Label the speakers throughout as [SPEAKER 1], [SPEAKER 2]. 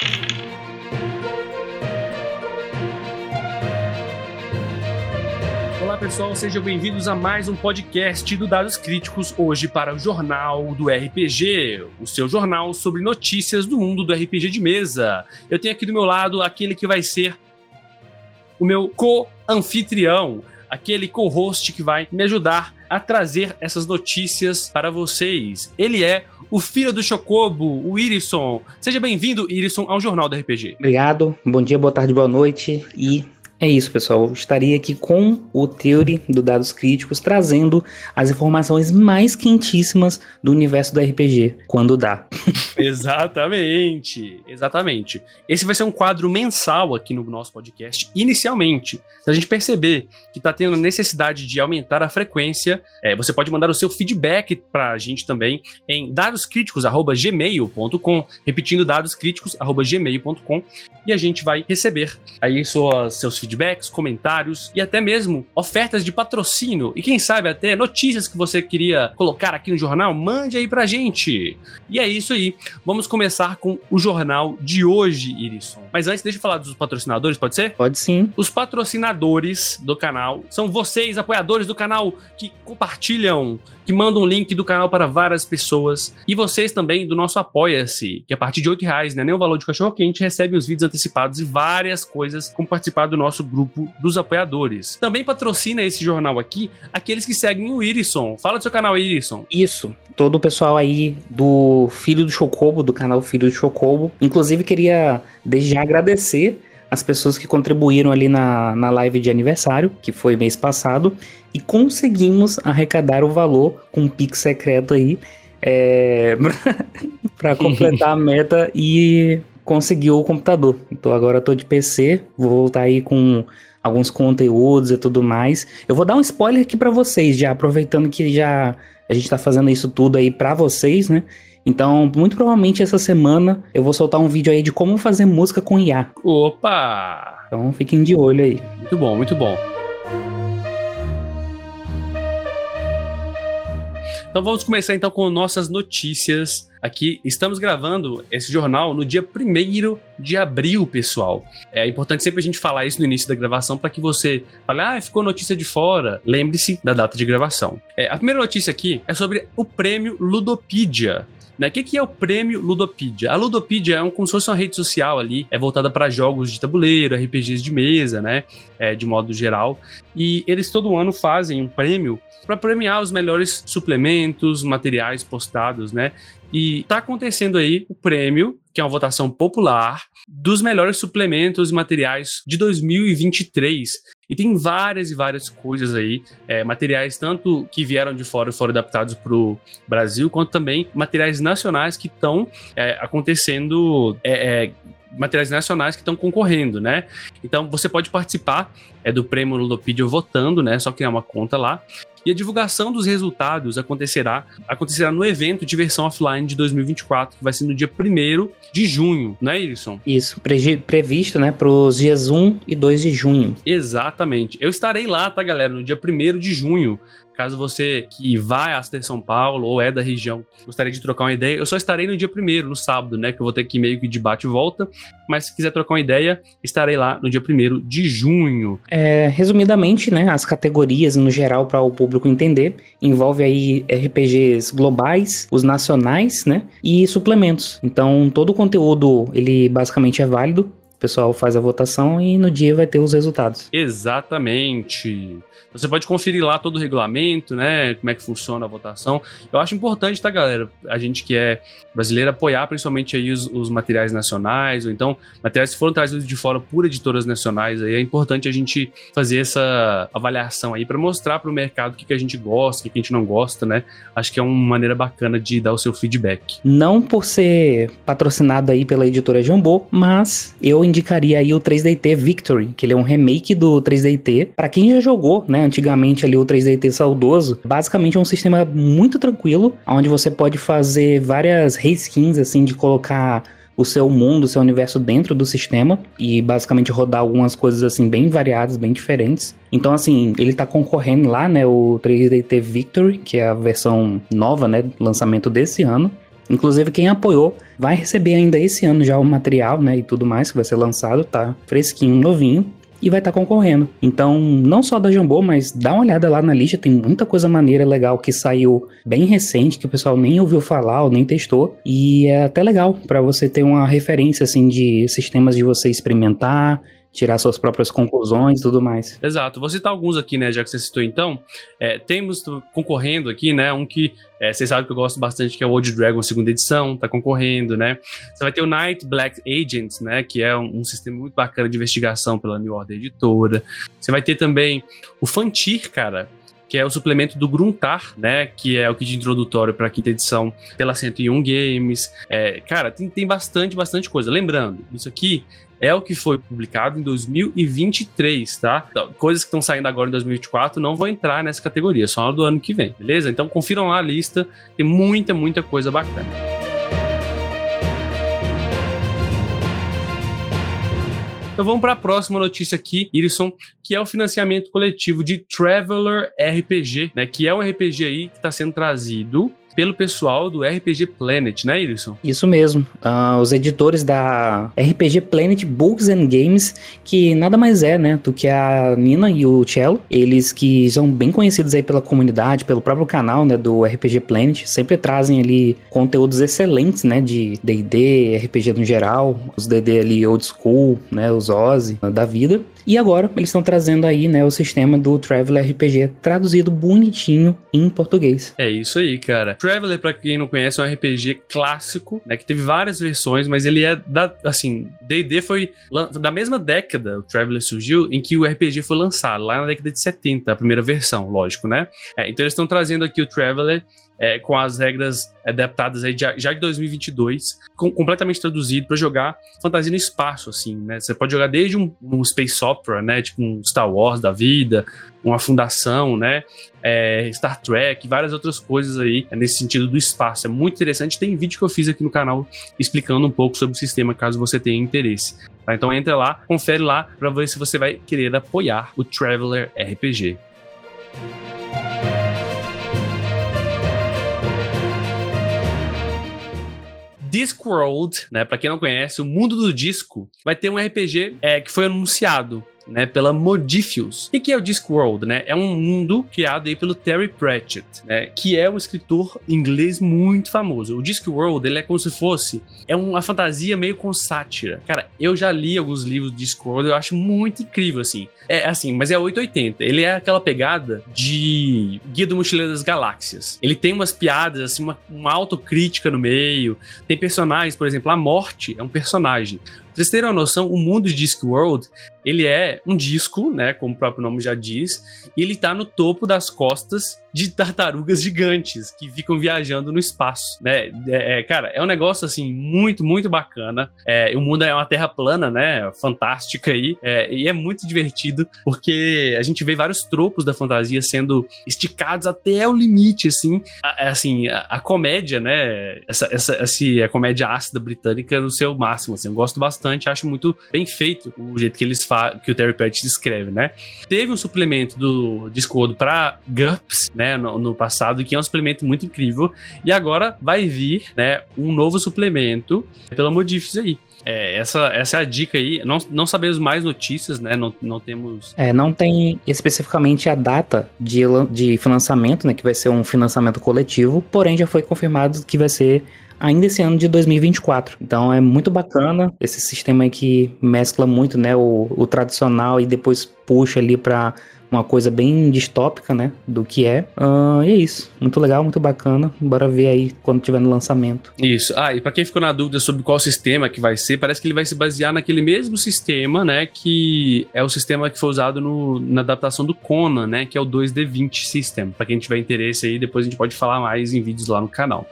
[SPEAKER 1] Olá pessoal, sejam bem-vindos a mais um podcast do Dados Críticos, hoje para o Jornal do RPG, o seu jornal sobre notícias do mundo do RPG de mesa. Eu tenho aqui do meu lado aquele que vai ser o meu co-anfitrião, aquele co-host que vai me ajudar a trazer essas notícias para vocês. Ele é o filho do Chocobo, o Irisson. Seja bem-vindo, Irisson, ao Jornal do RPG.
[SPEAKER 2] Obrigado, bom dia, boa tarde, boa noite e... é isso, pessoal. Eu estaria aqui com o Theory do Dados Críticos, trazendo as informações mais quentíssimas do universo do RPG, quando dá.
[SPEAKER 1] Exatamente. Esse vai ser um quadro mensal aqui no nosso podcast, inicialmente. Se a gente perceber que está tendo necessidade de aumentar a frequência, você pode mandar o seu feedback para a gente também em dadoscríticos@gmail.com, repetindo dadoscríticos@gmail.com, e a gente vai receber aí seus feedbacks, comentários e até mesmo ofertas de patrocínio e quem sabe até notícias que você queria colocar aqui no jornal, mande aí pra gente. E é isso aí, vamos começar com o jornal de hoje, Irisson. Mas antes, deixa eu falar dos patrocinadores, pode ser?
[SPEAKER 2] Pode sim.
[SPEAKER 1] Os patrocinadores do canal são vocês, apoiadores do canal, que compartilham, que mandam um link do canal para várias pessoas. E vocês também do nosso Apoia-se, que a partir de R$8, né, nem o valor de cachorro-quente, recebe os vídeos antecipados e várias coisas, como participar do nosso grupo dos apoiadores. Também patrocina esse jornal aqui aqueles que seguem o Irisson. Fala do seu canal, Irisson.
[SPEAKER 2] Isso, todo o pessoal aí do Filho do Chocobo, do canal Filho do Chocobo. Inclusive, queria desde já agradecer as pessoas que contribuíram ali na live de aniversário, que foi mês passado, e conseguimos arrecadar o valor com um Pix secreto aí, para completar a meta e conseguir o computador. Então agora eu tô de PC, vou voltar aí com alguns conteúdos e tudo mais. Eu vou dar um spoiler aqui para vocês, já aproveitando que já a gente tá fazendo isso tudo aí para vocês, né? Então, muito provavelmente essa semana eu vou soltar um vídeo aí de como fazer música com IA.
[SPEAKER 1] Opa!
[SPEAKER 2] Então fiquem de olho aí.
[SPEAKER 1] Muito bom, muito bom. Então vamos começar então com nossas notícias. Aqui estamos gravando esse jornal no dia 1º de abril, pessoal. É importante sempre a gente falar isso no início da gravação para que você fale, ficou notícia de fora. Lembre-se da data de gravação. A primeira notícia aqui é sobre o prêmio Ludopedia. O que é o prêmio Ludopedia? A Ludopedia é como se fosse uma rede social ali, é voltada para jogos de tabuleiro, RPGs de mesa, né? De modo geral. E eles todo ano fazem um prêmio para premiar os melhores suplementos, materiais postados, né? E tá acontecendo aí o prêmio, que é uma votação popular, dos melhores suplementos e materiais de 2023. E tem várias e várias coisas aí, materiais tanto que vieram de fora e foram adaptados para o Brasil, quanto também materiais nacionais que estão acontecendo, materiais nacionais que estão concorrendo, né? Então você pode participar do prêmio Ludopedia votando, né? Só criar uma conta lá. E a divulgação dos resultados acontecerá no evento de versão offline de 2024, que vai ser no dia 1º de junho, não é, Irisson?
[SPEAKER 2] Isso, previsto, né, para os dias 1 e 2 de junho.
[SPEAKER 1] Exatamente. Eu estarei lá, tá, galera, no dia 1º de junho. Caso você que vai a São Paulo ou é da região gostaria de trocar uma ideia, eu só estarei no dia 1º, no sábado, né? Que eu vou ter que meio que de bate e volta. Mas se quiser trocar uma ideia, estarei lá no dia 1º de junho.
[SPEAKER 2] Resumidamente, né? As categorias, no geral, para o público entender, envolve aí RPGs globais, os nacionais, né? E suplementos. Então, todo o conteúdo, ele basicamente é válido. O pessoal faz a votação e no dia vai ter os resultados.
[SPEAKER 1] Exatamente. Você pode conferir lá todo o regulamento, né? Como é que funciona a votação. Eu acho importante, tá, galera? A gente que é brasileiro apoiar principalmente aí os materiais nacionais, ou então materiais que foram trazidos de fora por editoras nacionais. Aí é importante a gente fazer essa avaliação aí para mostrar para o mercado o que a gente gosta, o que a gente não gosta, né? Acho que é uma maneira bacana de dar o seu feedback.
[SPEAKER 2] Não por ser patrocinado aí pela editora Jambô, mas eu indicaria aí o 3DT Victory, que ele é um remake do 3DT. Para quem já jogou, né, antigamente ali o 3DT saudoso, basicamente é um sistema muito tranquilo, onde você pode fazer várias reskins, assim, de colocar o seu mundo, o seu universo dentro do sistema e basicamente rodar algumas coisas assim bem variadas, bem diferentes. Então assim, ele tá concorrendo lá, né, o 3DT Victory, que é a versão nova, né, lançamento desse ano. Inclusive, quem apoiou vai receber ainda esse ano já o material, né, e tudo mais que vai ser lançado, tá fresquinho, novinho. E vai estar concorrendo. Então, não só da Jambô, mas dá uma olhada lá na lista. Tem muita coisa maneira, legal, que saiu bem recente, que o pessoal nem ouviu falar ou nem testou. E é até legal para você ter uma referência, assim, de sistemas de você experimentar, tirar suas próprias conclusões e tudo mais.
[SPEAKER 1] Exato. Vou citar alguns aqui, né, já que você citou então. Temos concorrendo aqui, né, um que vocês sabem que eu gosto bastante, que é o Old Dragon 2ª edição, tá concorrendo, né. Você vai ter o Night Black Agents, né, que é um sistema muito bacana de investigação pela New Order Editora. Você vai ter também o Fantir, cara, que é o suplemento do Gruntar, né, que é o kit introdutório para a 5ª edição pela 101 Games. Cara, tem bastante coisa. Lembrando, isso aqui é o que foi publicado em 2023, tá? Então, coisas que estão saindo agora em 2024 não vão entrar nessa categoria, só do ano que vem, beleza? Então confiram lá a lista, tem muita coisa bacana. Então vamos para a próxima notícia aqui, Irisson, que é o financiamento coletivo de Traveler RPG, né? Que é um RPG aí que está sendo trazido pelo pessoal do RPG Planet, né, Irisson?
[SPEAKER 2] Isso mesmo. Os editores da RPG Planet Books and Games, que nada mais é, né, do que a Nina e o Cello. Eles que são bem conhecidos aí pela comunidade, pelo próprio canal, né, do RPG Planet. Sempre trazem ali conteúdos excelentes, né, de D&D, RPG no geral, os D&D ali old school, né, os Ozzy da vida. E agora eles estão trazendo aí, né, o sistema do Traveler RPG traduzido bonitinho em português.
[SPEAKER 1] É isso aí, cara. Traveler, pra quem não conhece, é um RPG clássico, né, que teve várias versões, mas ele é D&D foi da mesma década, o Traveler surgiu, em que o RPG foi lançado, lá na década de 70, a primeira versão, lógico, né? Então eles estão trazendo aqui o Traveler com as regras adaptadas aí já de 2022, completamente traduzido para jogar fantasia no espaço, assim, né? Você pode jogar desde um space opera, né? Tipo um Star Wars da vida, uma fundação, né? Star Trek, várias outras coisas aí nesse sentido do espaço. É muito interessante. Tem vídeo que eu fiz aqui no canal explicando um pouco sobre o sistema, caso você tenha interesse. Tá? Então entra lá, confere lá para ver se você vai querer apoiar o Traveler RPG. Discworld, né? Pra quem não conhece, o mundo do disco vai ter um RPG que foi anunciado, né, pela Modiphius. O que é o Discworld, né? É um mundo criado aí pelo Terry Pratchett, né, que é um escritor inglês muito famoso. O Discworld, ele é como se fosse uma fantasia meio com sátira. Cara, eu já li alguns livros do Discworld, eu acho muito incrível, assim. Mas é 880. Ele é aquela pegada de Guia do Mochileiro das Galáxias. Ele tem umas piadas, assim, uma autocrítica no meio. Tem personagens, por exemplo, a Morte é um personagem. Pra vocês terem uma noção, o mundo de Discworld, ele é um disco, né, como o próprio nome já diz, e ele tá no topo das costas de tartarugas gigantes que ficam viajando no espaço, né? Cara, é um negócio, assim, muito bacana. O mundo é uma terra plana, né, fantástica aí, e é muito divertido, porque a gente vê vários tropos da fantasia sendo esticados até o limite, assim, a comédia, né, a comédia ácida britânica no seu máximo, assim, eu gosto bastante, acho muito bem feito o jeito que que o Terry Pratchett escreve, né? Teve um suplemento do Discworld para GURPS, né, no passado, que é um suplemento muito incrível, e agora vai vir, né, um novo suplemento pela Modiphius aí. Essa é a dica aí. Não sabemos mais notícias, né? Não temos...
[SPEAKER 2] Não tem especificamente a data de financiamento, né? Que vai ser um financiamento coletivo, porém já foi confirmado que vai ser ainda esse ano de 2024. Então é muito bacana esse sistema aí que mescla muito, né, o tradicional e depois puxa ali para uma coisa bem distópica, né, do que é. E é isso. Muito legal, muito bacana. Bora ver aí quando tiver no lançamento.
[SPEAKER 1] Isso. E pra quem ficou na dúvida sobre qual sistema que vai ser, parece que ele vai se basear naquele mesmo sistema, né, que é o sistema que foi usado na adaptação do Conan, né, que é o 2D20 System. Pra quem tiver interesse aí, depois a gente pode falar mais em vídeos lá no canal.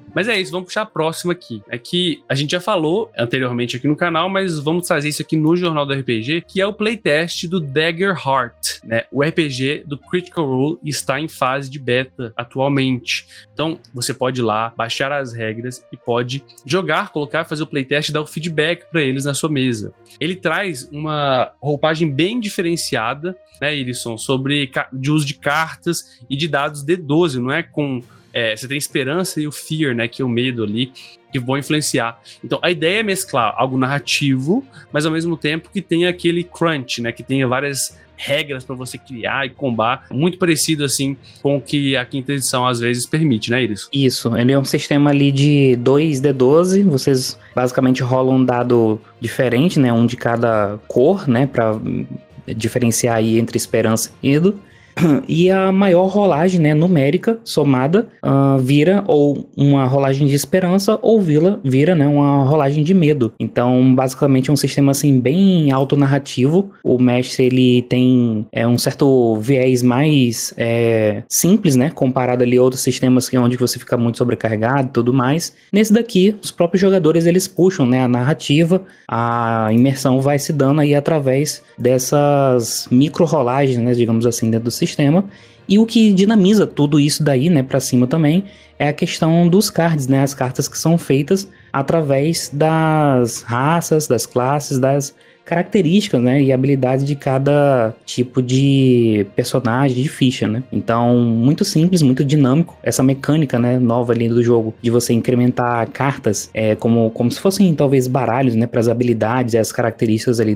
[SPEAKER 1] Mas é isso, vamos puxar a próxima aqui. É que a gente já falou anteriormente aqui no canal, mas vamos trazer isso aqui no Jornal do RPG, que é o playtest do Dagger Heart, né? O RPG do Critical Role está em fase de beta atualmente. Então, você pode ir lá, baixar as regras e pode jogar, colocar, fazer o playtest e dar o feedback para eles na sua mesa. Ele traz uma roupagem bem diferenciada, né, Irisson, sobre de uso de cartas e de dados D12, não é com... você tem esperança e o fear, né, que é o medo ali, que vão influenciar. Então, a ideia é mesclar algo narrativo, mas ao mesmo tempo que tenha aquele crunch, né, que tenha várias regras para você criar e combar, muito parecido assim com o que a quinta edição às vezes permite, né, Iris?
[SPEAKER 2] Isso, ele é um sistema ali de 2D12, vocês basicamente rolam um dado diferente, né, um de cada cor, né, para diferenciar aí entre esperança e medo. E a maior rolagem, né, numérica somada vira ou uma rolagem de esperança ou vira, né, uma rolagem de medo. Então, basicamente é um sistema assim bem autonarrativo. O mestre ele tem um certo viés mais simples, né, comparado ali a outros sistemas onde você fica muito sobrecarregado e tudo mais. Nesse daqui, os próprios jogadores eles puxam, né, a narrativa, a imersão vai se dando aí através dessas micro-rolagens, né, digamos assim, dentro do sistema. E o que dinamiza tudo isso daí, né, pra cima também, é a questão dos cards, né, as cartas que são feitas através das raças, das classes, das características, né, e habilidades de cada tipo de personagem, de ficha, né. Então, muito simples, muito dinâmico, essa mecânica, né, nova ali do jogo, de você incrementar cartas, como se fossem, talvez, baralhos, né, para as habilidades e as características ali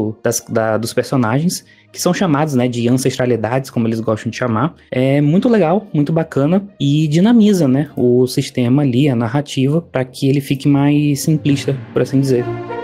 [SPEAKER 2] dos personagens, que são chamados, né, de ancestralidades, como eles gostam de chamar. É muito legal, muito bacana e dinamiza, né, o sistema ali, a narrativa, para que ele fique mais simplista, por assim dizer.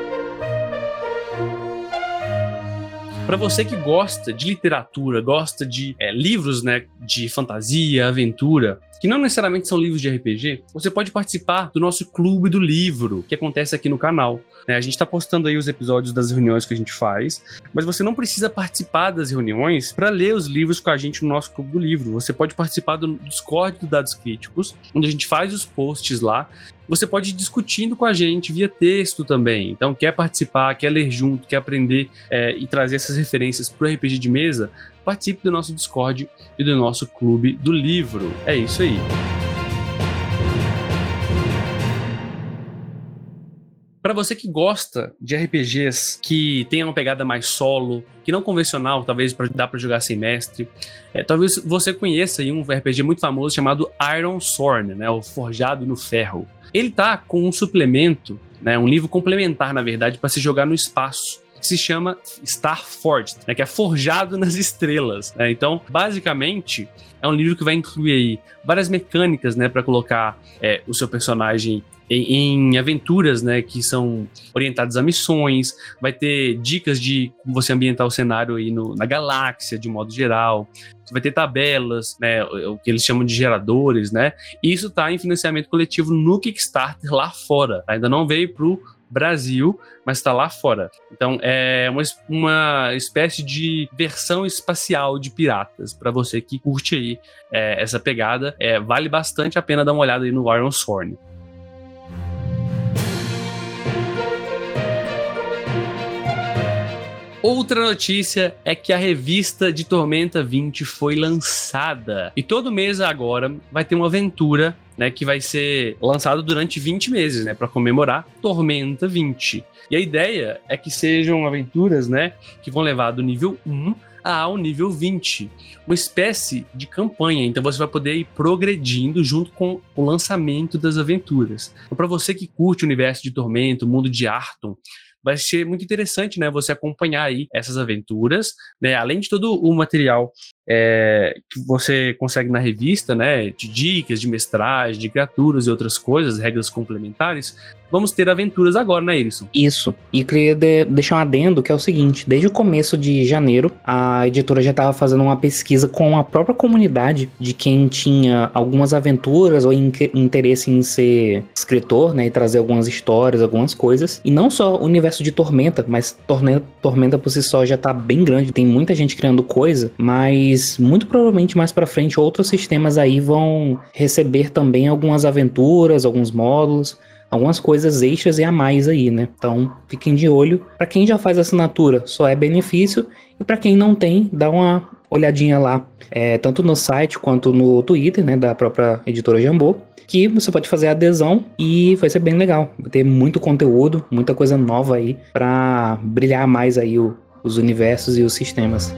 [SPEAKER 1] Para você que gosta de literatura, gosta de livros, né, de fantasia, aventura, que não necessariamente são livros de RPG, você pode participar do nosso Clube do Livro, que acontece aqui no canal. A gente está postando aí os episódios das reuniões que a gente faz, mas você não precisa participar das reuniões para ler os livros com a gente no nosso Clube do Livro. Você pode participar do Discord do Dados Críticos, onde a gente faz os posts lá. Você pode ir discutindo com a gente via texto também. Então, quer participar, quer ler junto, quer aprender e trazer essas referências para o RPG de mesa, participe do nosso Discord e do nosso Clube do Livro. É isso aí. Para você que gosta de RPGs que tenham uma pegada mais solo, que não convencional, talvez dá para jogar sem mestre, talvez você conheça aí um RPG muito famoso chamado Iron Sword, né, o Forjado no Ferro. Ele tá com um suplemento, né, um livro complementar, na verdade, para se jogar no espaço, que se chama Starforged, né, que é forjado nas estrelas. Né? Então, basicamente, é um livro que vai incluir aí várias mecânicas, né, para colocar o seu personagem em aventuras, né, que são orientadas a missões. Vai ter dicas de como você ambientar o cenário aí na galáxia, de modo geral. Você vai ter tabelas, né, o que eles chamam de geradores, né? E isso está em financiamento coletivo no Kickstarter lá fora. Ainda não veio pro Brasil, mas está lá fora. Então é uma espécie de versão espacial de Piratas, para você que curte aí essa pegada. Vale bastante a pena dar uma olhada aí no Iron Sword. Outra notícia é que a revista de Tormenta 20 foi lançada. E todo mês agora vai ter uma aventura, né, que vai ser lançada durante 20 meses, né, para comemorar Tormenta 20. E a ideia é que sejam aventuras, né, que vão levar do nível 1 ao nível 20. Uma espécie de campanha. Então você vai poder ir progredindo junto com o lançamento das aventuras. Então, para você que curte o universo de Tormenta, o mundo de Arton, vai ser muito interessante, né, você acompanhar aí essas aventuras, né, além de todo o material que você consegue na revista, né, de dicas, de mestragem, de criaturas e outras coisas, regras complementares. Vamos ter aventuras agora, né, Irisson?
[SPEAKER 2] Isso. E queria deixar um adendo, que é o seguinte: desde o começo de janeiro, a editora já estava fazendo uma pesquisa com a própria comunidade de quem tinha algumas aventuras ou interesse em ser escritor, né, e trazer algumas histórias, algumas coisas. E não só o universo de Tormenta, mas Tormenta por si só já tá bem grande, tem muita gente criando coisa, mas mas muito provavelmente mais pra frente outros sistemas aí vão receber também algumas aventuras, alguns módulos, algumas coisas extras e a mais aí, né? Então, fiquem de olho. Pra quem já faz assinatura, só é benefício. E pra quem não tem, dá uma olhadinha lá, tanto no site quanto no Twitter, né, da própria editora Jambô, que você pode fazer a adesão e vai ser bem legal. Vai ter muito conteúdo, muita coisa nova aí pra brilhar mais aí os universos e os sistemas.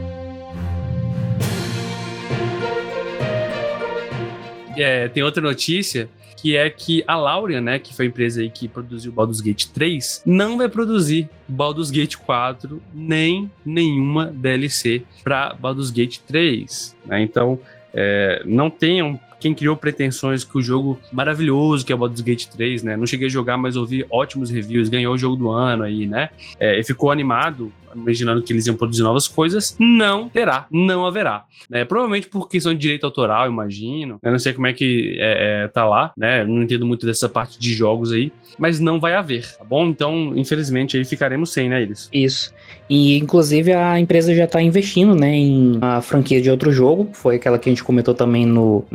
[SPEAKER 1] Tem outra notícia, que é que a Larian, né, que foi a empresa aí que produziu Baldur's Gate 3, não vai produzir Baldur's Gate 4, nem nenhuma DLC para Baldur's Gate 3, né? Então, não tenham quem criou pretensões que o jogo maravilhoso que é o Baldur's Gate 3, né? Não cheguei a jogar, mas ouvi ótimos reviews, ganhou o jogo do ano aí, né? E ficou animado, imaginando que eles iam produzir novas coisas. Não terá, não haverá, né? Provavelmente por questão de direito autoral, imagino. Eu não sei como é que tá lá, né? Eu não entendo muito dessa parte de jogos aí, mas não vai haver, tá bom? Então, infelizmente, aí ficaremos sem, né, eles?
[SPEAKER 2] Isso. E, inclusive, a empresa já tá investindo, né, em a franquia de outro jogo. Foi aquela que a gente comentou também no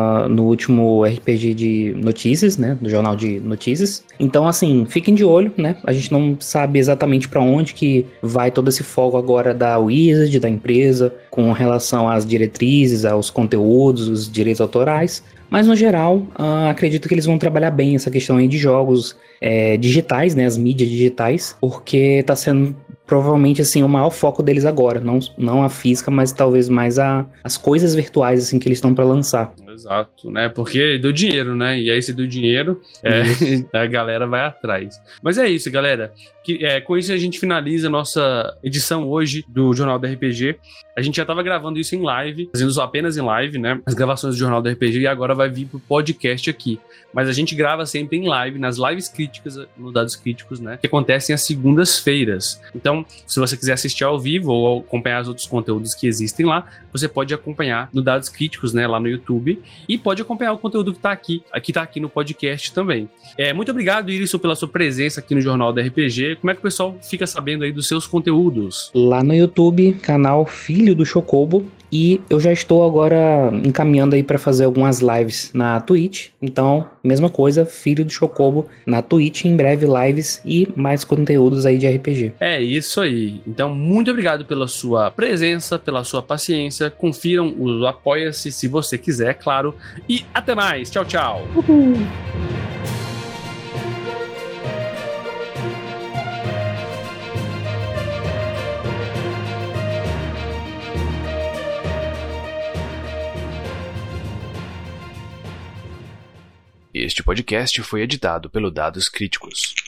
[SPEAKER 2] último RPG de notícias, né, do jornal de notícias. Então, assim, fiquem de olho, né? A gente não sabe exatamente para onde que vai todo esse foco agora da Wizard, da empresa, com relação às diretrizes, aos conteúdos, os direitos autorais. Mas, no geral, acredito que eles vão trabalhar bem essa questão aí de jogos digitais, né, as mídias digitais, porque tá sendo provavelmente, assim, o maior foco deles agora, não a física, mas talvez mais as coisas virtuais, assim, que eles estão para lançar.
[SPEAKER 1] Exato, né, porque deu dinheiro, né, e aí se deu dinheiro, a galera vai atrás. Mas é isso, galera, com isso a gente finaliza a nossa edição hoje do Jornal do RPG. A gente já estava gravando isso em live, fazendo isso apenas em live, né, as gravações do Jornal do RPG, e agora vai vir pro podcast aqui. Mas a gente grava sempre em live, nas lives críticas, nos Dados Críticos, né, que acontecem às segundas-feiras. Então, se você quiser assistir ao vivo ou acompanhar os outros conteúdos que existem lá, você pode acompanhar no Dados Críticos, né, lá no YouTube, e pode acompanhar o conteúdo que tá aqui no podcast também. Muito obrigado, Irisson, pela sua presença aqui no Jornal do RPG. Como é que o pessoal fica sabendo aí dos seus conteúdos?
[SPEAKER 2] Lá no YouTube, canal Filho do Chocobo. E eu já estou agora encaminhando aí para fazer algumas lives na Twitch. Então, mesma coisa, Filho do Chocobo na Twitch, em breve lives e mais conteúdos aí de RPG.
[SPEAKER 1] É isso aí. Então, muito obrigado pela sua presença, pela sua paciência. Confiram o Apoia-se se você quiser, claro. E até mais. Tchau, tchau.
[SPEAKER 2] Uhul.
[SPEAKER 3] Este podcast foi editado pelo Dados Críticos.